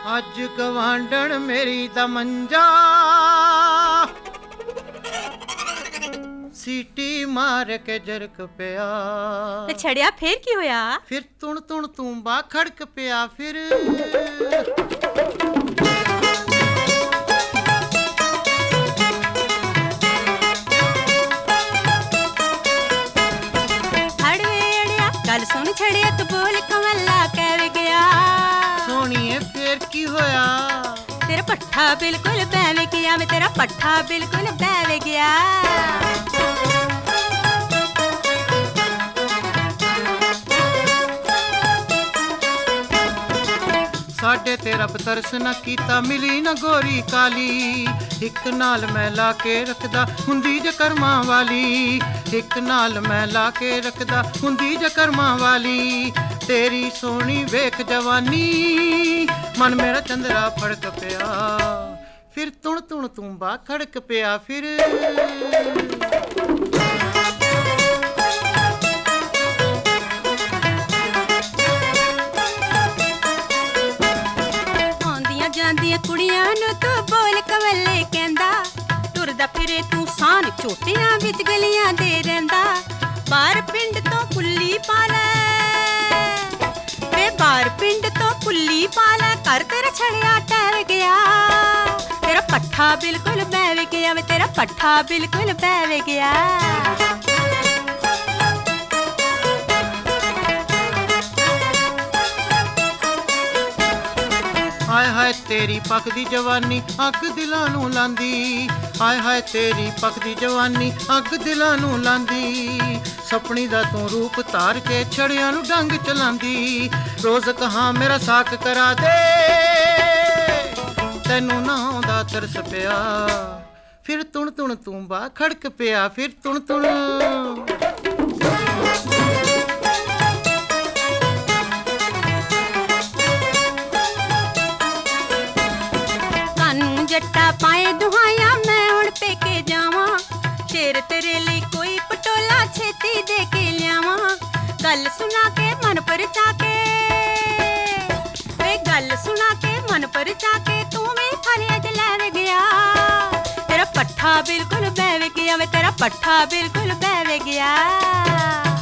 ਅੱਜ ਗਵਾਂਢਣ ਮੇਰੀ ਦਾ ਮੰਜਾ ਸੀਟੀ ਮਾਰ ਕੇ ਜਰਕ ਪਿਆ ਤੇ ਛੜਿਆ ਫੇਰ ਕੀ ਹੋਇਆ? ਫਿਰ ਤੁਣ ਤੁਣ ਤੂੰਬਾ ਖੜਕ ਪਿਆ ਫਿਰ ਗੱਲ ਸੁਣ ਛੜਿਆ ਤੂੰ ਬੋਲ ਕਮਲਾ ਕਹਿ ਗਿਆ ਸੋਹਣੀਏ ਫੇਰ ਕੀ ਹੋਇਆ? ਤੇਰਾ ਪੱਠਾ ਬਿਲਕੁਲ ਬਹਿ ਗਿਆ ਵੇ ਤੇਰਾ ਪੱਠਾ ਬਿਲਕੁਲ ਬਹਿ ਗਿਆ ਸਾਡੇ ਤੇ ਰੱਬ ਤਰਸ ਨਾ ਕੀਤਾ ਮਿਲੀ ਨਾ ਗੋਰੀ ਕਾਲੀ ਇੱਕ ਨਾਲ ਮੈਂ ਲਾ ਕੇ ਰੱਖਦਾ ਹੁੰਦੀ ਜੇ ਕਰਮਾਂ ਵਾਲੀ ਇੱਕ ਨਾਲ ਮੈਂ ਲਾ ਕੇ ਰੱਖਦਾ ਹੁੰਦੀ ਜੇ ਕਰਮਾਂ ਵਾਲੀ ਤੇਰੀ ਸੋਹਣੀ ਵੇਖ ਜਵਾਨੀ ਮਨ ਮੇਰਾ ਚੰਦਰਾ ਫੜਕ ਪਿਆ ਫਿਰ ਤੁਣ ਤੁਣ ਤੂੰਬਾ ਖੜਕ ਪਿਆ ਫਿਰ ਜਾਂਦੀਆਂ ਕੁੜੀਆਂ ਨੂੰ ਤੂੰ ਬੋਲ ਕਵੱਲੇ ਕਹਿੰਦਾ ਤੁਰਦਾ ਫਿਰੇ ਤੂੰ ਸਾਨ ਝੋਟਿਆਂ ਵਿੱਚ ਗਲੀਆਂ ਦੇ ਰਹਿੰਦਾ ਬਾਹਰ ਪਿੰਡ ਤੋਂ ਪੁੱਲੀ ਪਾ ਲੈ ਵੇ ਬਾਹਰ ਪਿੰਡ ਤੋਂ ਪੁੱਲੀ ਪਾ ਲੈ ਘਰ ਤੇਰਾ ਛੜਿਆ ਟਹਿ ਗਿਆ ਤੇਰਾ ਪੱਠਾ ਬਿਲਕੁਲ ਬਹਿ ਗਿਆ ਵੇ ਤੇਰਾ ਪੱਠਾ ਬਿਲਕੁਲ ਬਹਿ ਗਿਆ ਹਾਏ ਹਾਏ ਤੇਰੀ ਪੱਕਦੀ ਜਵਾਨੀ ਅੱਗ ਦਿਲਾਂ ਨੂੰ ਲਾਂਦੀ ਹਾਏ ਹਾਏ ਤੇਰੀ ਪੱਕਦੀ ਜਵਾਨੀ ਅੱਗ ਦਿਲਾਂ ਨੂੰ ਲਾਂਦੀ ਸਪਣੀ ਦਾ ਤੂੰ ਰੂਪ ਧਾਰ ਕੇ ਛੜਿਆਂ ਨੂੰ ਡੰਗ ਚਲਾਂਦੀ ਰੋਜ਼ ਕਹਾਂ ਮੇਰਾ ਸਾਕ ਕਰਾ ਦੇ ਤੈਨੂੰ ਨਾ ਆਉਂਦਾ ਤਰਸ ਪਿਆ ਫਿਰ ਤੁਣ ਤੁਣ ਤੂੰਬਾ ਖੜਕ ਪਿਆ ਫਿਰ ਤੁਣ ਤੁਣ ਜੱਟਾ ਪਾਏ ਦੁਹਾਇਆ ਮੈਂ ਹੁਣ ਪੇਕੇ ਜਾਵਾਂ ਸ਼ੇਰ ਤੇਰੇ ਲਈ ਕੋਈ ਪਟੋਲਾ ਛੇਤੀ ਦੇ ਕੇ ਲਿਆਵਾਂ ਗੱਲ ਸੁਣਾ ਕੇ ਮਨ ਪਰਚਾ ਕੇ ਵੇ ਗੱਲ ਸੁਣਾ ਕੇ ਮਨ ਪਰਚਾ ਕੇ ਤੂੰ ਵੀ ਫਰਿਆਦ ਲੈ ਗਿਆ ਤੇਰਾ ਪੱਠਾ ਬਿਲਕੁਲ ਬਹਿ ਗਿਆ ਵੇ ਤੇਰਾ ਪੱਠਾ ਬਿਲਕੁਲ ਬਹਿ ਗਿਆ